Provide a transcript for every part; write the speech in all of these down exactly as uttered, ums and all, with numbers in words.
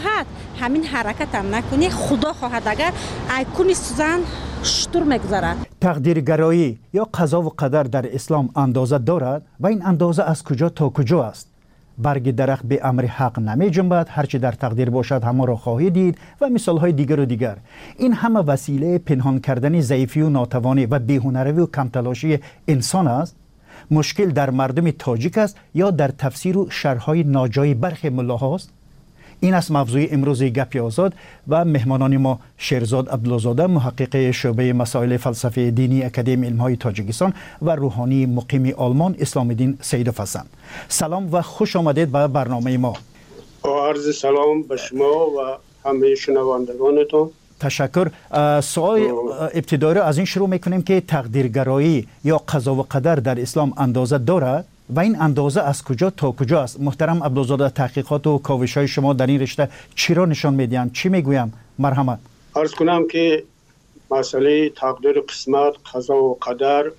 همین حرکت هم نکنی خدا خواهد اگر ایکون سوزن شطور میگذارد. تقدیرگرایی یا قضا و قدر در اسلام اندازه دارد و این اندازه از کجا تا کجا است؟ برگ درخت به امر حق نمی جنبد، هرچی در تقدیر باشد همه را خواهی دید و مثال های دیگر و دیگر. این همه وسیله پنهان کردن ضعیفی و ناتوانی و بی‌هنری و کمتلاشی انسان است. مشکل در مردم تاجیک است یا در تفسیر و شرح‌های ناجای برخی ملاهاست؟ این است موضوع امروز گپی آزاد و مهمانان ما شیرزاد عبدالله‌زاده محقق شعبه مسائل فلسفه دینی اکادمی علم‌های تاجیکستان و روحانی مقیم آلمان اسلام الدین سیدوف هستند. سلام و خوش آمدید به برنامه ما. عرض سلام به شما و همه شنوندگانتون. تشکر. سوال ابتدایی را از این شروع میکنیم که تقدیرگرایی یا قضا و قدر در اسلام اندازه دارد و این اندازه از کجا تا کجا است؟ محترم عبدالله‌زاده، تحقیقات و کاوش‌های شما در این رشته چی را نشان میدهند؟ چی میگویم؟ مرحمت. عرض کنم که مسئله تقدیر، قسمت، قضا و قدر،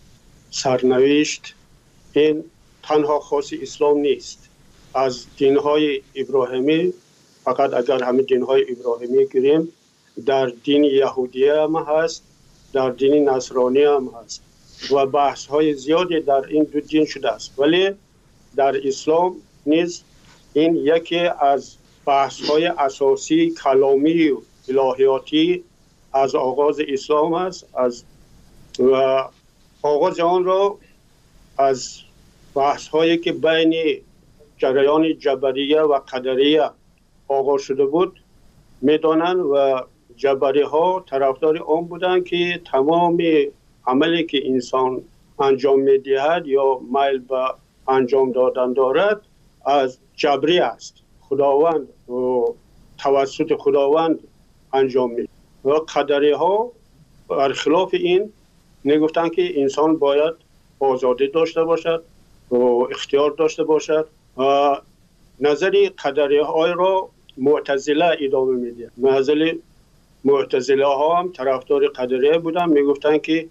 سرنوشت این تنها خاص اسلام نیست. از دین‌های ابراهیمی، فقط اگر همه دین‌های ابراهیمی گیریم، در دین یهودیه هم هست، در دین نصرانی هم هست و بحث های زیادی در این دو دین شده است، ولی در اسلام نیز این یکی از بحث های اساسی کلامی و الهیاتی از آغاز اسلام است. از و آغاز آن را از بحث هایی که بین جریان جبریه و قدریه آغاز شده بود میدانند و جبری ها طرفدار آن بودند که تمام عملی که انسان انجام میدهد یا میل به انجام دادن دارد از جبری است، خداوند و توسط خداوند انجام میدهد. و قدری ها برخلاف این میگفتند که انسان باید آزادی داشته باشد و اختیار داشته باشد و نظری قدری های را معتزله ادامه میده. نظری معتزله ها هم طرفدار قدریه بودن، میگفتن که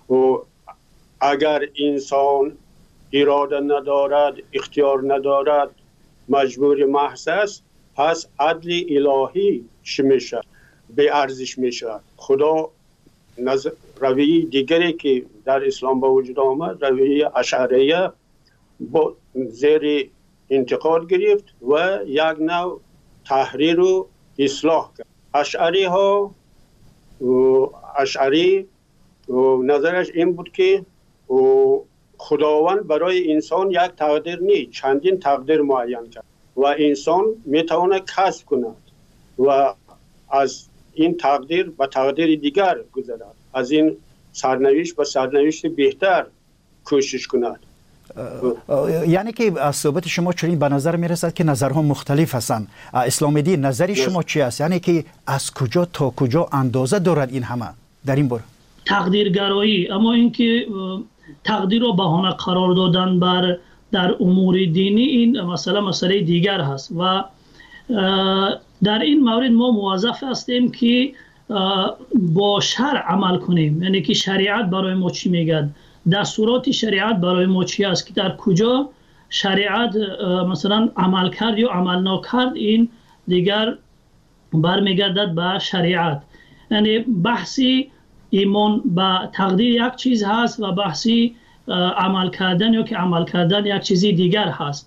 اگر انسان اراده ندارد، اختیار ندارد، مجبور محض است، پس عدل الهی چی میشه؟ به ارزش میشه. خدا نظر رویه دیگری که در اسلام به وجود آمد، رویه اشعریه، با زیر انتقاد گرفت و یک نوع تحریر و اصلاح کرد. اشعری ها اشعری نظرش این بود که خداوند برای انسان یک تقدیر نیست، چندین تقدیر معین کرد و انسان میتواند کسب کند و از این تقدیر به تقدیر دیگر گذرد، از این سرنوشت به سرنوشت بهتر کوشش کند. یعنی که از صحبت شما چنین به نظر میرسد که نظرها مختلف هستند. اسلام دین نظری شما چی است؟ یعنی که از کجا تا کجا اندازه دارد این همه در این باره؟ تقدیرگرایی، اما اینکه تقدیر را بهانه قرار دادن بر در امور دینی، این مسئله مسئله دیگر هست و در این مورد ما موظف هستیم که با شرع عمل کنیم. یعنی که شریعت برای ما چی میگه، دستورات شریعت برای ما چی است، که در کجا شریعت مثلا عمل کرد یا عمل نکرد، این دیگر برمیگردد به شریعت. یعنی بحثی ایمان به تقدیر یک چیز هست و بحثی عمل کردن یا که عمل کردن یک چیزی دیگر هست.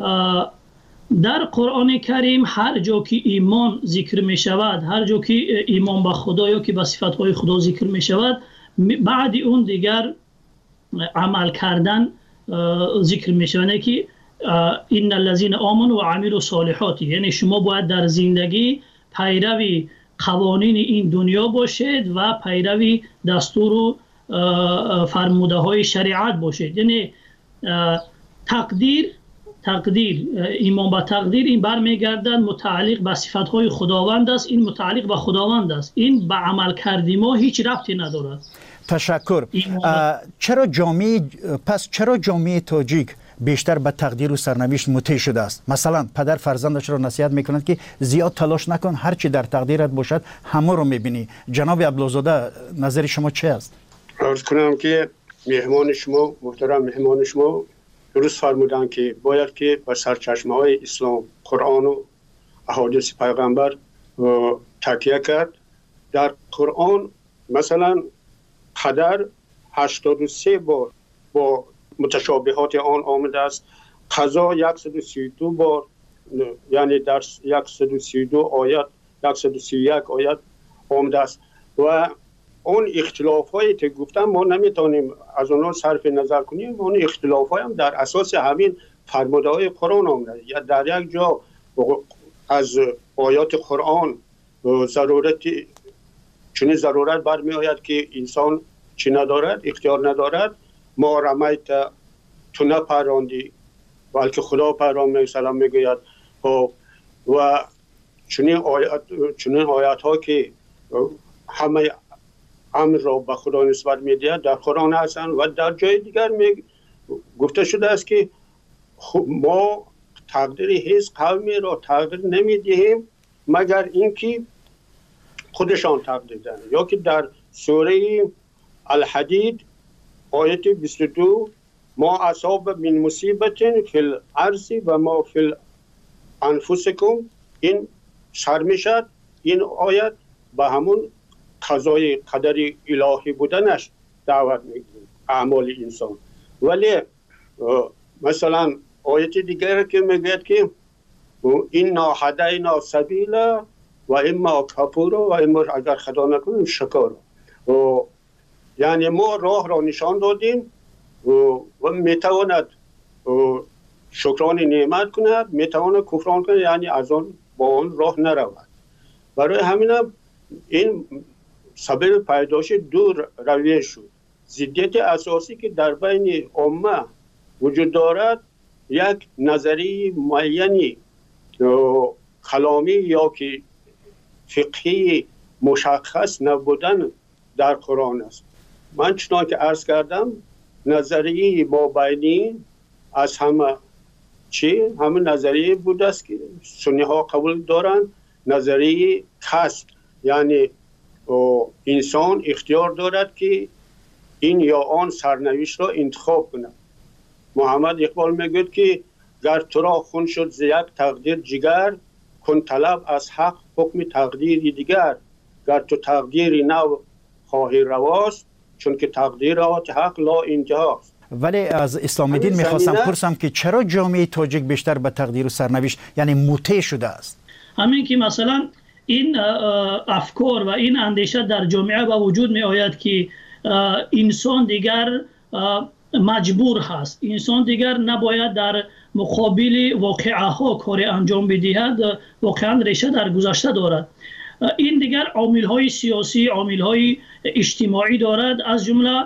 در قرآن کریم هر جا که ایمان ذکر می شود، هر جا که ایمان به خدا یا که به صفتهای خدا ذکر می شود، بعد اون دیگر عمل کردن ذکر می شود که این الذین آمنوا و عملوا الصالحات، یعنی شما باید در زندگی پیروی قوانین این دنیا باشید و پیروی دستور و فرموده های شریعت باشید. یعنی تقدیر تقدیر ایمان به تقدیر این برمیگردد متعلق به صفتهای خداوند است، این متعلق به خداوند است، این به عمل کردی ما هیچ ربطی ندارد. تشکر. چرا جامعه پس چرا جامعه تاجیک بیشتر به تقدیر و سرنوشت مطیع شده است؟ مثلا پدر فرزندش را نصیحت میکند که زیاد تلاش نکن، هر چی در تقدیرت باشد همه رو میبینی. جناب عبدالله‌زاده، نظر شما چه است؟ عرض کنم که مهمان شما، محترم مهمان شما درست فرمودن که باید که با سرچشمه های اسلام، قرآن و احادیث پیغمبر تکیه کرد. در قرآن مثلا قدر هشتاد و سه بار با متشابهات آن آمده است. قضا صد و سی و دو بار، یعنی در صد و سی و دو آیت صد و سی و یک آیت آمده است. و اون اختلاف هایی که گفتم ما نمیتونیم از اونها صرف نظر کنیم. اون اختلاف های هم در اساس همین فرموده های قرآن آمده. یا در یک جا از آیات قرآن ضرورت چون ضرورت برمی آید که انسان چی ندارد، اختیار ندارد. ما رمیت تو نپراندی بلکه خدا پراند سلام میگوید. و چنین آیات چنین آیات ها که همه امر را به خدا نسبت میدهد در قرآن هستند. و در جای دیگر می گفته شده است که ما تقدیر هیچ قومی را تقدیر نمیدهیم مگر اینکه خودشان تقدیر دهند. یا که در سوره الحدید آیت بیست و دو ما اصاب من مصیبت فی الارض و ما فی انفسکم، این سر میشد این آیت به همون قضای قدر الهی بودنش دعوت میگیره اعمال انسان. ولی مثلا آیت دیگر که میگه که اینا هدینا سبیل و اما کفور و اما اگر خدا نکنیم شکر، یعنی ما راه را نشان دادیم و میتواند شکران نعمت کند، میتواند کفران کند، یعنی از آن با آن راه نرود. برای همین این سبب پیدایش دو رویه شد. ضدیت اساسی که در بین امه وجود دارد یک نظری معینی کلامی یا که فقهی مشخص نبودن در قرآن است. من چنان که عرض کردم نظریه مابینی از همه چی؟ همه نظریه بود است که سنی ها قبول دارند. نظریه کسب، یعنی انسان اختیار دارد که این یا آن سرنوشت را انتخاب کند. محمد اقبال میگوید که گر تو را خون شد ز یک تقدیر جگر، کن طلب از حق حکم تقدیری دیگر. گر تو تقدیری نو خواهی رواست، چون که تقدیرات حق لا انتهاست. ولی از اسلام دین میخواستم پرسم که چرا جامعه تاجیک بیشتر به تقدیر و سرنوشت یعنی مطیع شده است؟ همین که مثلا این افکار و این اندیشه در جامعه با وجود می آید که انسان دیگر مجبور هست، انسان دیگر نباید در مقابل واقعه ها کار انجام بدهد، واقعا ریشه در گذشته دارد. این دیگر عامل های سیاسی، عامل های اجتماعی دارد. از جمله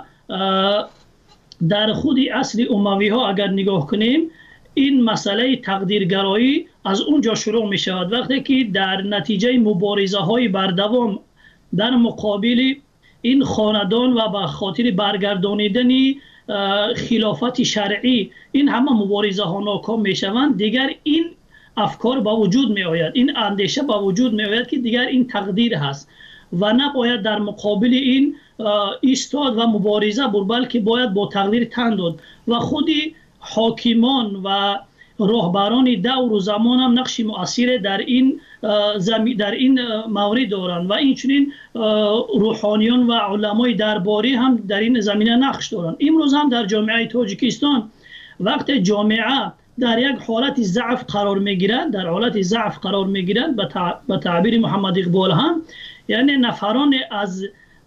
در خود اصل اموی ها اگر نگاه کنیم این مسئله تقدیرگرایی از اونجا شروع می شود. وقتی که در نتیجه مبارزه های بردوام در مقابل این خاندان و به خاطر برگردانیدن خلافت شرعی این همه مبارزه ها ناکام می شوند، دیگر این افکار با وجود می آید، این اندیشه با وجود می آید که دیگر این تقدیر هست و نباید در مقابل این ایستاد و مبارزه بود، بلکه باید با تقدیر تن داد. و خودی حاکمان و راهبران دور و زمان هم نقش مؤثر در این در این مورد دارند و اینچنین روحانیان و علمای درباری هم در این زمینه نقش دارند. امروز هم در جامعه تاجیکستان وقتی جامعه در یک حالت ضعف قرار میگیرد، در حالت ضعف قرار میگیرد به تعبیر محمد اقبال هم، یعنی نفران از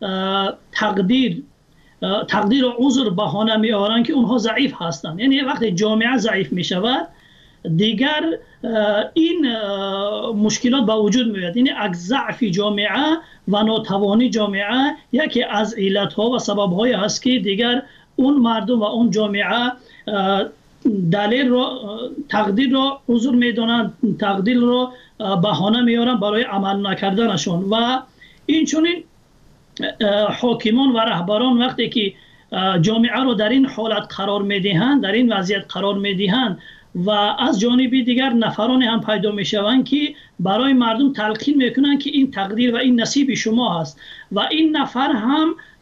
تقدیر تقدیر و عذر بهانه می آورند که اونها ضعیف هستند. یعنی وقتی جامعه ضعیف می شود دیگر این مشکلات به وجود می آید. یعنی از ضعف جامعه و ناتوانی جامعه یکی از علت ها و سبب های هست که دیگر اون مردم و اون جامعه دلیل را تقدیر را عذر می دانند، تقدیر را بهانه می آورند برای عمل نکردنشون. و این چنین حاکمان و رهبران وقتی که جامعه رو در این حالت قرار میدهند، در این وضعیت قرار میدهند و از جانب دیگر نفران هم پیدا میشوند که برای مردم تلقین میکنند که این تقدیر و این نصیب شما هست و این نفر هم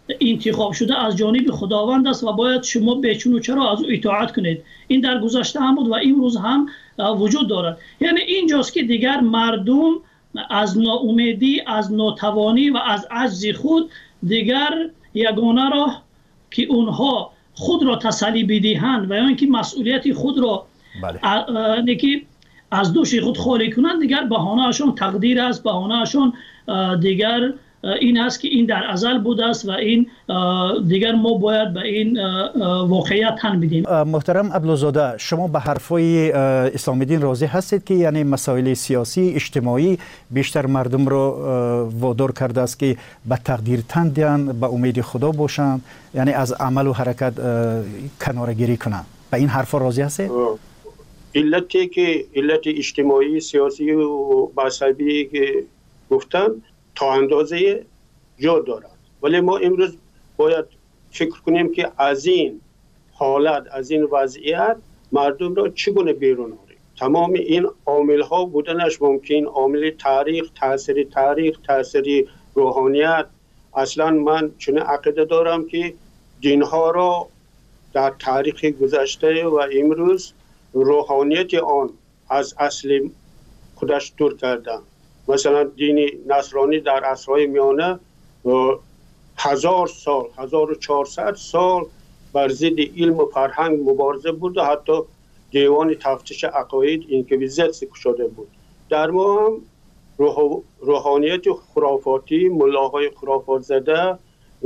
انتخاب شده از جانب خداوند است و باید شما بچون و چرا از او اطاعت کنید. این در گذشته هم بود و امروز هم وجود دارد. یعنی اینجاست که دیگر مردم از ناامیدی، از ناتوانی و از عجز خود دیگر یگانه راه که اونها خود را تسلی بدهند و یا اینکه مسئولیت خود را بله. که از دوش خود خالی کنند، دیگر بهانه اشون تقدیر است، بهانه اشون دیگر این است که این در ازل بوده است و این دیگر ما باید به این واقعیت تن بدیم. محترم عبدالزاده، شما به حرفای اسلام دین راضی هستید که یعنی مسائل سیاسی اجتماعی بیشتر مردم رو وادار کرده است که به تقدیر تن دهند، به امید خدا باشند، یعنی از عمل و حرکت کناره‌گیری کنند؟ به این حرفا راضی هستید؟ علتی که علت اجتماعی سیاسی و مذهبی که گفتم تا اندازه جا دارد، ولی ما امروز باید فکر کنیم که از این حالت، از این وضعیت مردم را چگونه بیرون آوریم. تمام این عامل ها بودنش ممکن، عامل تاریخ، تاثیر تاریخ، تاثیر روحانیت. اصلا من چون عقیده دارم که دین ها را در تاریخ گذشته و امروز روحانیت آن از اصل خودش دور کردن. مثلا دین نصرانی در عصرهای میانه هزار سال، هزار و چهارصد سال بر ضد علم و فرهنگ مبارزه بود و حتی دیوان تفتیش عقاید اینکویزیت شده بود. در ما هم روحانیت خرافاتی، ملاهای خرافات زده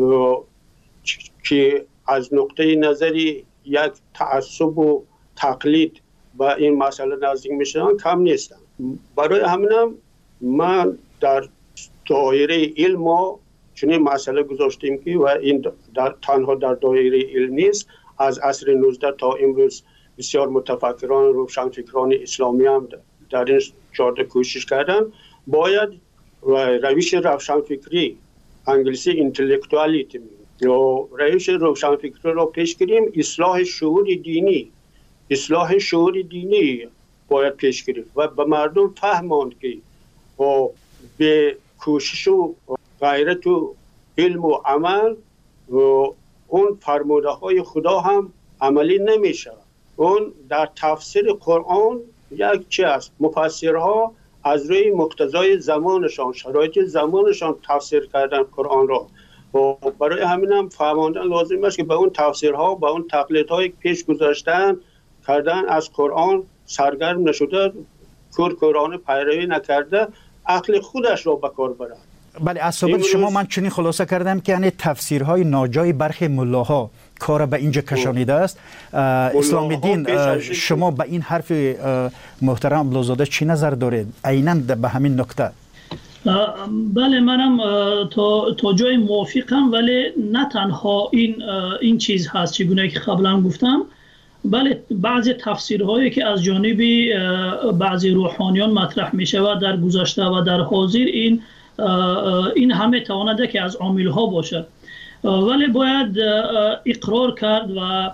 که از نقطه نظری یک تعصب و تقلید و این مسئله نزدیک میشن کم نیستن. برای همینم من در دایره علم چنین مسئله گذاشتیم که و این در تنها در دایره علم نیست، از عصر نوزده تا امروز بسیار متفکران روشنفکران اسلامی هم در این جاده کوشش کردن. باید روش روشنفکری، انگلیسی اینتלקچوالیتی یا روش روشنفکری را پیش گیریم. اصلاح شعور دینی، اصلاح شعور دینی باید پیش گرفت و به مردم فهماند که با به کوشش و غیرت و علم و عمل و اون فرموده های خدا هم عملی نمیشه. اون در تفسیر قرآن یک چی است، مفسرها از روی مقتضای زمانشان، شرایط زمانشان تفسیر کردن قرآن را و برای همین هم فهماندن لازم است که به اون تفسیرها، به اون تقلیدهای پیش گذاشتن کردن از قرآن سرگرم نشده، کور کورانه پیروی نکرده، عقل خودش را به کار برد. بله، از صحبت شما من چنین خلاصه کردم که یعنی تفسیرهای ناجای برخی ملاها کار به اینجا کشانیده است. اسلام دین، شما به این حرف محترم عبدالزاده چی نظر دارید عیناً به همین نکته؟ بله، منم تا تا جای موافقم، ولی نه تنها این این چیز هست چگونه که قبلا گفتم. بله، بعضی تفسیرهایی که از جانب بعضی روحانیان مطرح می شود در گذشته و در حاضر، این این همه توانده که از عاملها باشد، ولی باید اقرار کرد و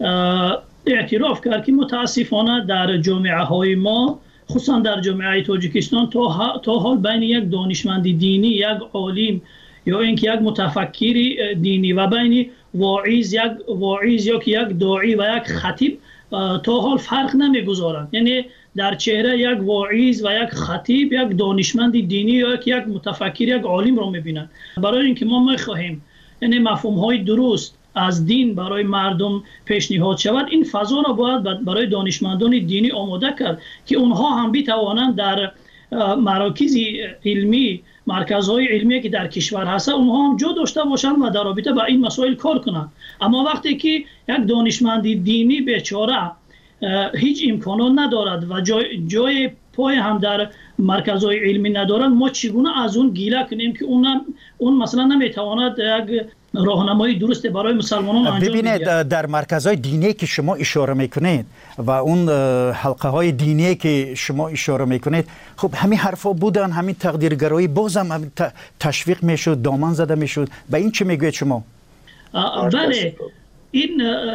اعتراف کرد که متاسفانه در جامعه های ما، خصوصا در جامعه تاجیکستان، تا تا حال بین یک دانشمند دینی، یک عالم یا اینکه یک متفکر دینی و بین واعظ، یک واعظ یا یک داعی و یک خطیب تا حال فرق نمیگذارند. یعنی در چهره یک واعظ و یک خطیب یک دانشمند دینی یا یک متفکر، یک عالم را میبینند. برای اینکه ما میخواهیم یعنی مفهوم های درست از دین برای مردم پیشنهاد شود، این فضا را باید برای دانشمندان دینی آماده کرد که اونها هم بتوانند در مراکز علمی، مرکزهای علمی که در کشور هست، اونها هم جا داشته باشند و در رابطه با این مسائل کار کنند. اما وقتی که یک دانشمند دینی بیچاره هیچ امکانات ندارد و جای, جای پای هم در مرکزهای علمی ندارد، ما چگونه از اون گیله کنیم که اون اون مثلا نمیتواند یک راهنمایی درست برای مسلمانان انجام بده؟ ببینید، در مرکزهای دینی که شما اشاره میکنید و اون حلقه های دینی که شما اشاره میکنید، خب همین حرفا بودن، همین تقدیرگرایی بازم همین تشویق میشد، دامن زده میشد. به این چه میگوید شما؟ بله، این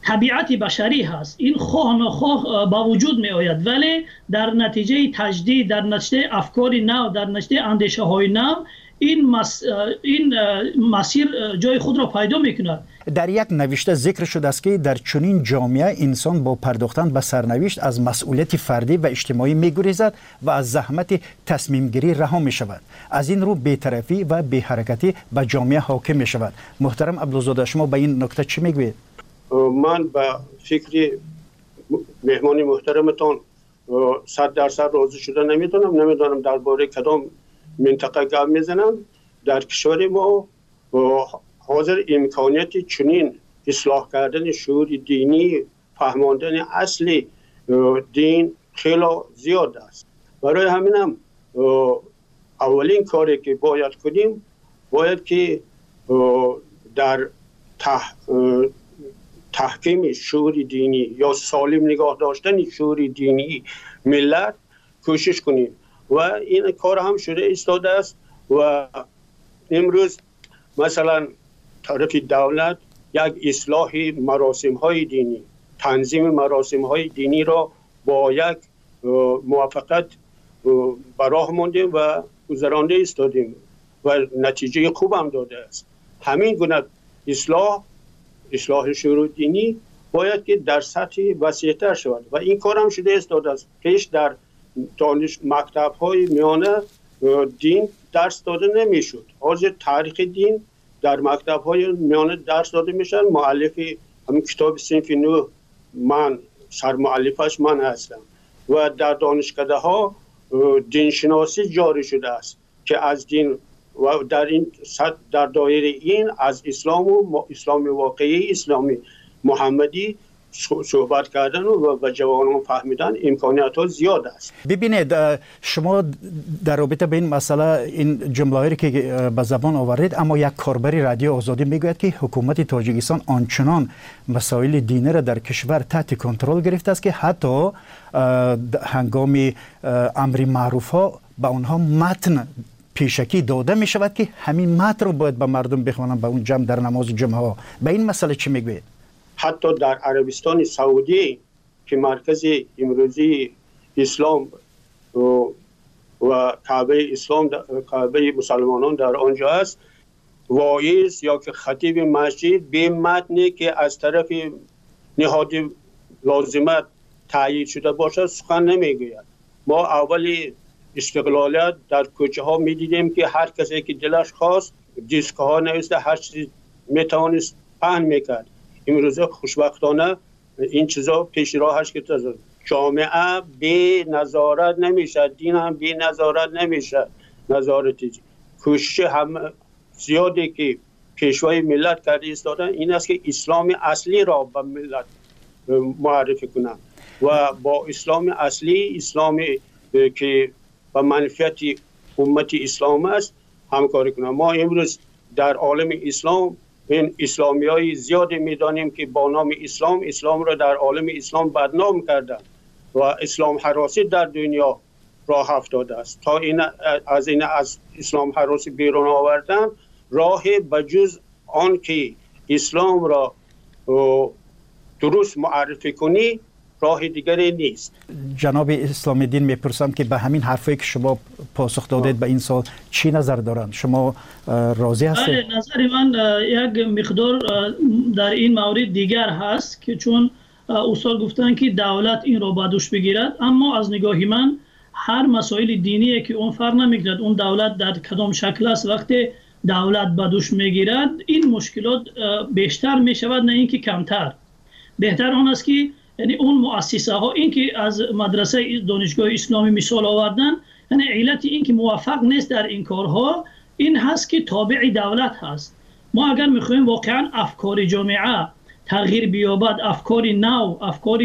طبیعت بشری هست. این خواه نخواه با وجود می آید، ولی در نتیجه تجدید، در نتیجه افکار نو، در نتیجه اندیشه های نو، این, مس... این مسیر جای خود را پیدا می کند. در یک نوشته ذکر شده است که در چنین جامعه انسان با پرداختن به سرنوشت از مسئولیت فردی و اجتماعی می گریزد و از زحمت تصمیم گیری رها می شود. از این رو بی‌طرفی و بی‌حرکتی به جامعه حاکم می شود. محترم عبدالزاده، شما به این نکته چی میگوید؟ من به فکر مهمان محترمتان صد درصد راضی شده نمیدونم. نمیدونم درباره کدام منطقه گپ میزنم. در کشور ما حاضر امکانیت چنین اصلاح کردن شعور دینی، فهماندن اصل دین خیلی زیاد است. برای همینم اولین کاری که باید کنیم، باید که در تح... تحکیم شعور دینی یا سالم نگاه داشتن شعور دینی ملت کوشش کنیم و این کار هم شده ایستاده است. و امروز مثلا طرف دولت یک اصلاح مراسم های دینی، تنظیم مراسم های دینی را با یک موافقت براه ماندیم و گذرانده ایستادیم و نتیجه خوب هم داده است. همین گونه اصلاح اصلاح شعور دینی باید که در سطح وسیع‌تر شود و این کار هم شده ایستاده است. پیش در دانش مکتب های میانه دین درس داده نمیشد. حاضر تاریخ دین در مکتب های میانه درس داده میشن. مؤلف همین کتاب صنف نو من سرمؤلفش من هستم و در دانشکده ها دینشناسی جاری شده است که از دین و در این در دایره این از اسلام و اسلام واقعی، اسلامی محمدی صحبت کردن و به جوانان فهمیدن امکانیت ها زیاد است. ببینید، شما در رابطه به این مسئله این جمله‌ای که به زبان آورید، اما یک کاربر رادیو آزادی میگوید که حکومت تاجیکستان آنچنان مسائل دینی را در کشور تحت کنترل گرفته است که حتی هنگام امر معروف ها به اونها متن پیشکی داده می شود که همین متن رو باید به مردم بخوانند به اون جمع در نماز جمعه ها. به این مسئله چی میگوید؟ حتی در عربستان سعودی که مرکز امروزی اسلام و کعبه اسلام، کعبه مسلمانان در آنجا است، واعظ یا که خطیب مسجد به متنی که از طرف نهاد لازمت تایید شده باشد سخن نمیگوید. ما اولی استقلالیت در کوچه ها می دیدیم که هر کسی که دلش خواست دیسک ها نوشته، هر چیزی میتوانست پهن میکرد. امروزه خوشبختانه این چیزا پیش راهش گرفته. جامعه بی نظارت نمیشه، دین هم بی نظارت نمیشه. نظارتی کوشش هم زیادی که پیشوای ملت کرده ایستادن این است که اسلام اصلی را به ملت معرفی کنند و با اسلام اصلی، اسلامی که به منفعت امت اسلام است همکاری کنند. ما امروز در عالم اسلام این اسلامی های زیادی میدانیم که با نام اسلام اسلام را در عالم اسلام بدنام کردن و اسلام هراسی در دنیا راه افتاده است. تا این از این از اسلام هراسی بیرون آوردن راه بجز آن که اسلام را درست معرفی کنی راه دیگری نیست. جناب اسلام دین میپرسم که به همین حرفی که شما پاسخ دادید به این سال چی نظر دارند؟ شما راضی هستید؟ بله، نظر من یک مقدار در این مورد دیگر هست که چون استاد گفتن که دولت این را به دوش بگیرد، اما از نگاه من هر مسائل دینی که اون فرق نمیکند اون دولت در کدام شکل است، وقتی دولت به دوش میگیرد این مشکلات بیشتر میشود نه اینکه کمتر. بهتر آن است که یعنی اون مؤسسه ها، این که از مدرسه دانشگاه اسلامی مثال آوردن، یعنی علت این که موفق نیست در این کارها این هست که تابع دولت هست. ما اگر میخوایم واقعا افکار جامعه تغییر بیابد، افکار نو، افکار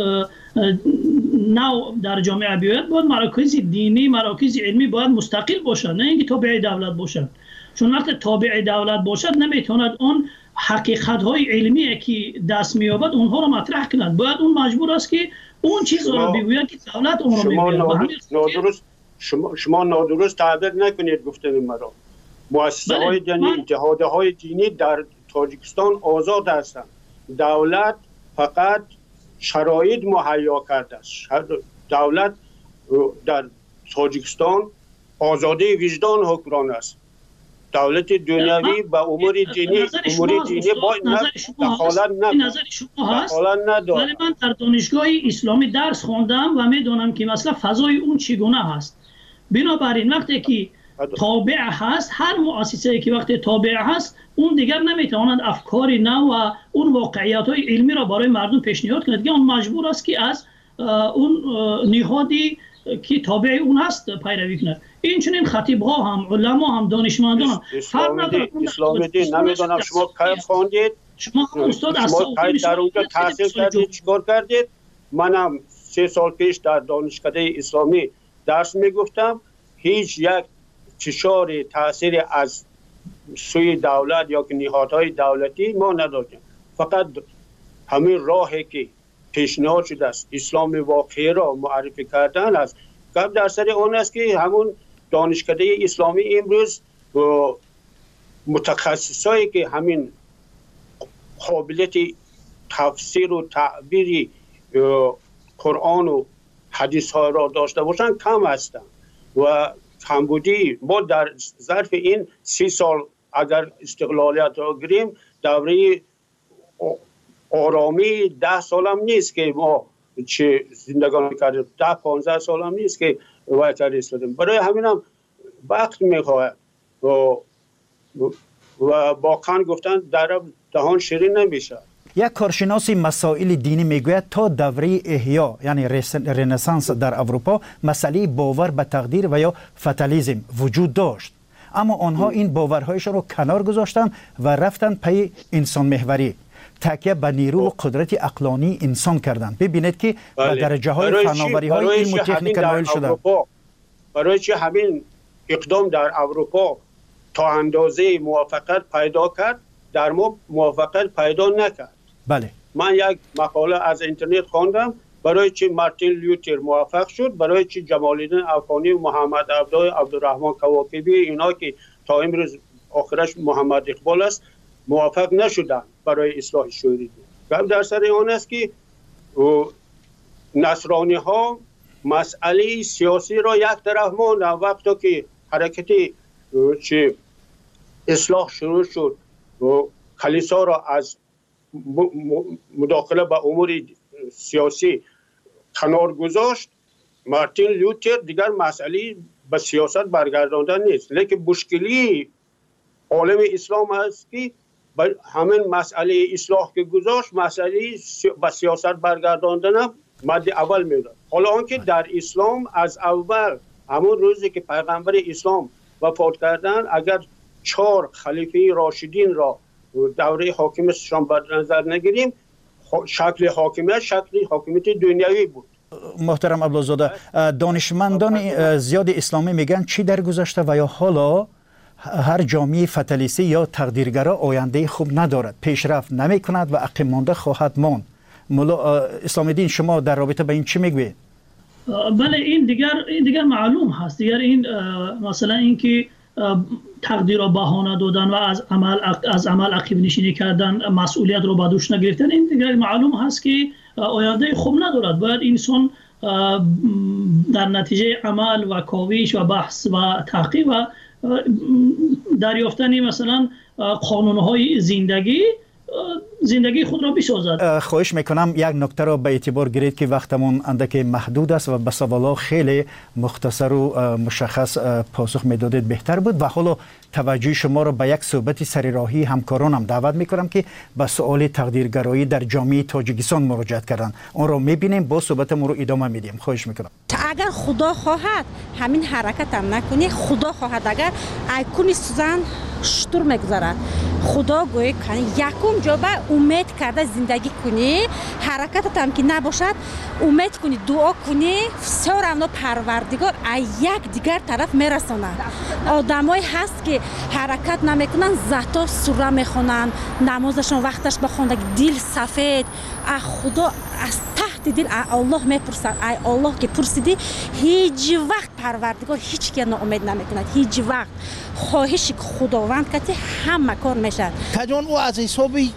نو در جامعه بیاید، باید مراکز دینی، مراکز علمی باید مستقل باشند، نه اینکه تابع دولت باشند. چون وقتی تابع دولت باشد نمیتواند اون حقیقت های علمی که دست میابد اونها رو مطرح کند. باید اون مجبور است که اون چیز رو بگوید که دولت اون رو بگوید. نادرست شما شما نادرست تعبیر نکنید گفتن مرا. مؤسسه های دینی، اتحادیه های دینی در تاجیکستان آزاد هستند. دولت فقط شرایط مهیا کرده است. دولت در تاجیکستان آزادی وجدان حکمران است. دولت دنیوی به امور دینی امور دینی با دخالت ندارد. ولی من در دانشگاه اسلامی درس خواندم و میدونم که مثلا فضای اون چگونه هست. بنابراین وقتی که تابع هست، هر مؤسسه‌ای که وقتی تابع هست اون دیگر نمیتواند افکار نو و اون واقعیت‌های علمی را برای مردم پیشنهاد کند که اون مجبور است که از اون نهادی که تابع اون هست پیروی کند. این چنین خطیب‌ها هم، علما هم، دانشمندان هم فرق نداره. اسلام دین نمیدونم شما کی خواندید، شما استاد از سعودی در اونجا تحصیل کردید، چیکار کردید؟ منم سه سال پیش در دانشکده اسلامی درس میگفتم. هیچ یک فشار تاثیر از سوی دولت یا که نهادهای دولتی ما نداشتیم. فقط همین راهی که پیشنهاد شده است اسلام واقعی را معرفی کردن است. گپ در سر آن است که همون دانشکده اسلامی امروز متخصصایی که همین قابلیت تفسیر و تعبیر قرآن و حدیث ها را داشته باشند کم هستند و کمبودی. ما در ظرف این سی سال اگر استقلالیت را گیریم، دوره آرامی ده سال هم نیست که ما چه زندگانی کردیم، ده پانزده سال هم نیست که وایتر ایستادیم. برای همین هم وقت میخواهد و, و با کن گفتن در دهان شیرین نمیشه. یک کارشناس مسائل دینی میگوید تا دوره احیا یعنی رنسانس در اروپا مسئله باور به تقدیر و یا فتالیسم وجود داشت، اما آنها این باورهایشان رو کنار گذاشتن و رفتن پی انسان محوری، تکیه به نیرو و قدرت عقلانی انسان کردن. ببینید که به درجه های فناوری های علم و تکنیک نائل شدن. برای چه همین اقدام در اروپا تا اندازه موافقت پیدا کرد، در ما موافقت پیدا نکرد. بله. من یک مقاله از اینترنت خواندم برای چی مارتین لوتر موفق شد، برای چی جمال الدین افغانی و محمد عبدالله عبدالرحمن کواکبی اینا که تا امروز آخرش محمد اقبال است موفق نشدن برای اصلاح شوری. گپ در سر آن است که نصرانی ها مسئله سیاسی را یک طرف ماندن. وقتی که حرکت چه اصلاح شروع شد و کلیسا را از مداخله به امور سیاسی کنار گذاشت، مارتین لوتر دیگر مسئله به سیاست برگرداندن نیست، لیکن مشکلی عالم اسلام است که همین مسئله اصلاح که گذاشت مسئله به سیاست برگرداندن مد اول میداد. حالا آنکه در اسلام از اول همون روزی که پیغمبر اسلام وفات کردن، اگر چهار خلیفه راشدین را دوره حاکمیتشان به نظر نگیریم، شکل حاکمیت شکل حاکمیت دنیوی بود. محترم عبدالزاده، دانشمندان زیاد اسلامی میگن چی در گذشته و یا حالا هر جامعه فتالیستی یا تقدیرگرا آینده خوب ندارد، پیشرفت نمی کند و عقب مانده خواهد ماند. مولا اسلام دین، شما در رابطه با این چی میگوید؟ بله، این دیگر این دیگر معلوم هست. دیگر این مثلا اینکه تقدیر را بهانه دادن و از عمل از عمل عقب نشینی کردن، مسئولیت رو به دوش نگرفتن، این دیگر معلوم هست که آینده خوب ندارد. باید انسان در نتیجه عمل و کاوش و بحث و تحقیق و دریافتن مثلا قانون‌های زندگی زندگی خود را بسازد. خواهش میکنم یک نکته را به اعتبار گیرید که وقتمون اندک محدود است و به سوالا خیلی مختصر و مشخص پاسخ میدادید بهتر بود. و حالا توجه شما را به یک صحبت سرراهی همکارانم دعوت میکنم که به سوال تقدیرگرایی در جامعه تاجیکستان مراجعت کردن. اون را میبینیم، با صحبتمون رو ادامه میدیم. خواهش میکنم. اگر خدا خواهد همین حرکت هم نکنی، خدا خواهد اگر ایکونی سوزن شطور میگذارد، خدا گوی کنی یکم جا به امید کرده زندگی کنی، حرکتت هم که نباشد امید کنی، دعا کنی، سر اونا پروردگار یک دیگر طرف میرساند. آدمایی هست که حرکت نمیکنن، زتا سوره میخونن، نمازشون وقتش بخوندن، دل سفید، خدا از تحت دل الله میپرسد. ای الله که پرسیدی، هیچ وقت پروردگار هیچ کی ناامید نمیکند، هیچ وقت. خواهش خداوند که همه کار میشد. کجان او از حساب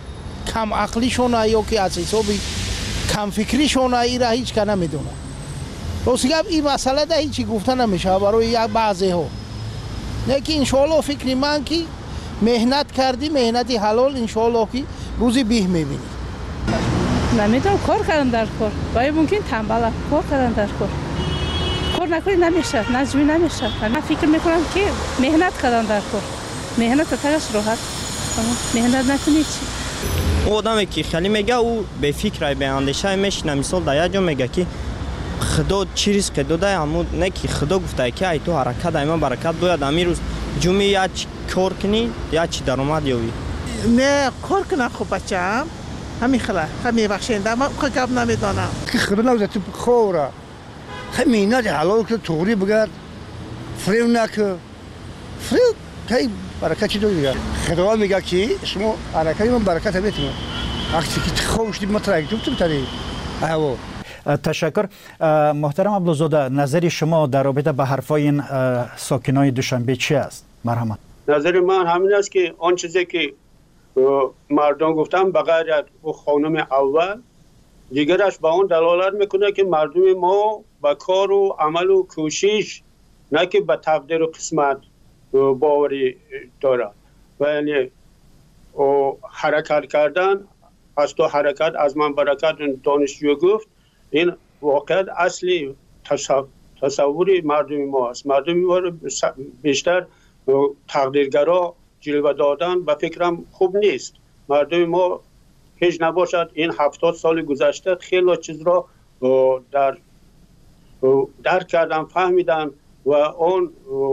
کم عقلیشون یا که از حساب کم فکریشون ای را هیچ که نمیدونه. راست گپ این مسئله ده هیچی گفته نمیشه برای یک بعضی ها. لیکن انشالله فکر من که مهنت کردی مهنتی حلال انشالله که روزی بیه میبینی. نمیدونم کار کردن در کار باید ممکن تنبله کار کردن در کار کار نکنی نمیشه نجمی نمیشه. من فکر میکنم که مهنت کردن در کار مهنت تاش راحت مهنت نکنی چی او آدمی که خیلی میگه او به فکر به اندیشه میشینه. مثال در یک جا میگه که خدا چیز که داده اما نه که خدا گفته که ای تو حرکت ایمان برکت باید امیر روز جمعه یا چی کار کنی یا چی درآمد یابی. نه کار کنم خوب بچه‌ام همین خلا همین بخشنده من که گپ نمیدانم که خبر نوزه تو خوره همین نه حلال که توری بگرد فریو نکه فریو که برکت چی دویه خدا میگه که شما حرکتی من برکت میتونه وقتی که خوش دید مترک تو تو تری ایو. تشکر. محترم عبدالزاده نظر شما در رابطه به حرفای این ساکنای دوشنبه چی است؟ مرحمت. نظر من همین است که آن چیزی که مردم گفتم بغیر از خانم اول دیگرش به اون دلالت میکنه که مردم ما با کار و عمل و کوشش نه که به تقدیر و قسمت باوری دارد و یعنی حرکت کردن از تو حرکت از من برکت دانشجو گفت این واقعا اصلی تصوری مردم ما است. مردم ما بیشتر تقدیرگرا جلوه دادن به فکرم خوب نیست. مردم ما هیچ نباشد این هفتاد سال گذشته خیلی چیز را در درک کردن فهمیدن و اون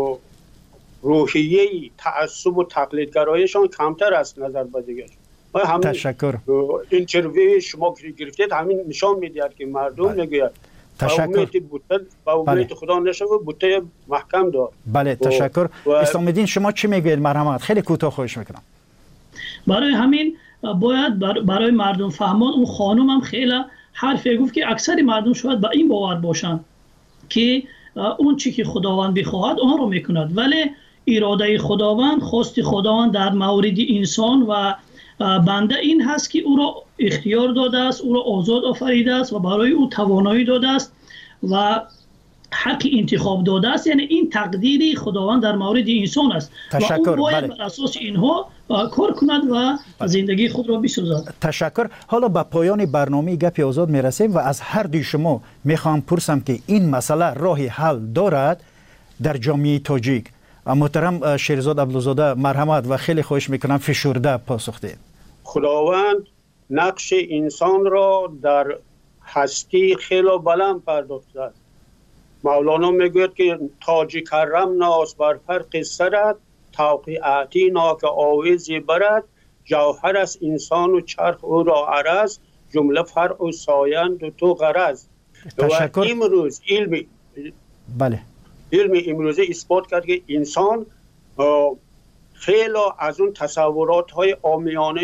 روحیه تعصب و تقلیدگرایشان کمتر است نظر به دیگر. تشکر. اینترویو شما گرفتید همین نشان میدهد که مردم میگوید تشکر. با امید خدا نشود بوته محکم دار. بله تشکر. و... اسلام الدین شما چی میگوید مرحمت؟ خیلی کوتاه خواهش میکنم. برای همین باید برای مردم فهمان اون خانم هم خیلی حرفی گفت که اکثر مردم شاید با این باور باشن که اون چی که خداوند بخواهد آن رو میکند ولی اراده خداوند خواست خداوند در مورد انسان و بنده این هست که او را اختیار داده است او را آزاد آفریده است و برای او توانایی داده است و حق انتخاب داده است. یعنی این تقدیری خداوند در مورد انسان است تشکر. و او باید بله. بر اساس اینها کار کند و زندگی خود را بسازد. تشکر. حالا به پایان برنامه گپ آزاد میرسیم و از هر دوی شما میخوام پرسم که این مسئله راه حل دارد در جامعه تاجیک. محترم شیرزاد عبدالزاده مرحمت و خیلی خواهش میکنم فشرده پاسخ دهید. خداوند نقش انسان را در هستی خیلی بلند پرداخته است. مولانا میگوید که تاج کرم ناز بر فرق سرت توقیعاتی ناک آویزی برد جوهر است انسان و چرخ او را عرض جمله فرع و سایند و تو غرض. تشکر. و امروز علم بله علم امروزه اثبات کرد که انسان خیلی از اون تصورات های عامیانه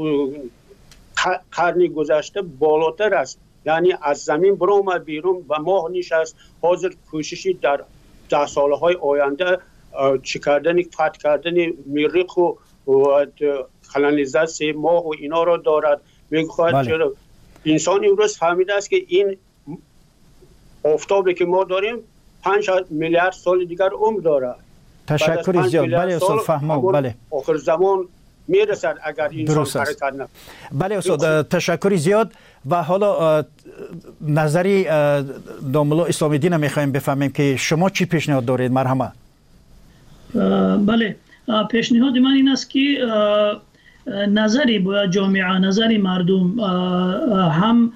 قرن گذشته بالاتر است. یعنی از زمین برآمد بیرون و ماه نشست حاضر کوششی در ده سالهای آینده چی کردن فتح کردن مریخ و کلونیزاسیون ماه و اینا را دارد. میگوید بله. چرا انسان امروز فهمیده است که این آفتابی که ما داریم پنج میلیارد سال دیگر عمر دارد. تشکر زیاد. بله استاد فهمو. بله آخر زمان میرسد اگر انسان حرکت نکنه. بله استاد تشکر زیاد. و حالا نظری داملا اسلام الدین میخوایم بفهمیم که شما چی پیشنهاد دارید مرحمت؟ بله پیشنهاد من این است که نظری باید جامعه نظری مردم هم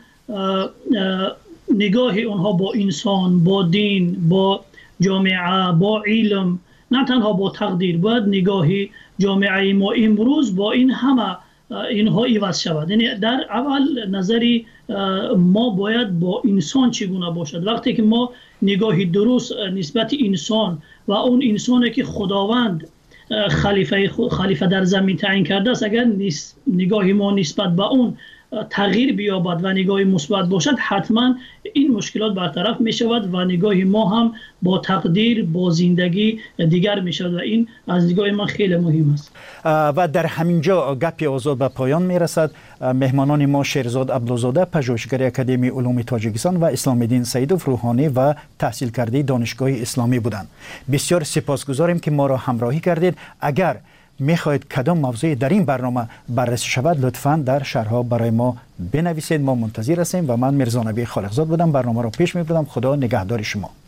نگاه اونها با انسان با دین با جامعه با علم نه تنها با تقدیر باید نگاهی جامعه ما امروز با این همه اینها عوض شود. یعنی در اول نظری ما باید با انسان چگونه باشد. وقتی که ما نگاهی درست نسبت انسان و اون انسانی که خداوند خلیفه خلیفه در زمین تعیین کرده است اگر نگاهی ما نسبت به اون تغییر بیابد و نگاه مثبت باشد، حتما این مشکلات برطرف می شود و نگاه ما هم با تقدیر، با زندگی دیگر می شود و این از نگاه من خیلی مهم است. و در همینجا گپی آزاد به پایان می رسد. مهمانان ما شیرزاد عبدالزاده، پژوهشگر اکادمی علوم تاجیکستان و اسلام الدین سیدوف روحانی و تحصیل کرده دانشگاه اسلامی بودند. بسیار سپاسگزاریم که ما را همراهی کردید. اگر میخواهید کدام موضوعی در این برنامه بررسی شود، لطفاً در شرح‌ها برای ما بنویسید. ما منتظر هستیم و من میرزا نبی خالقزاد بودم، برنامه را پیش میبردم. خدا نگهدار شما.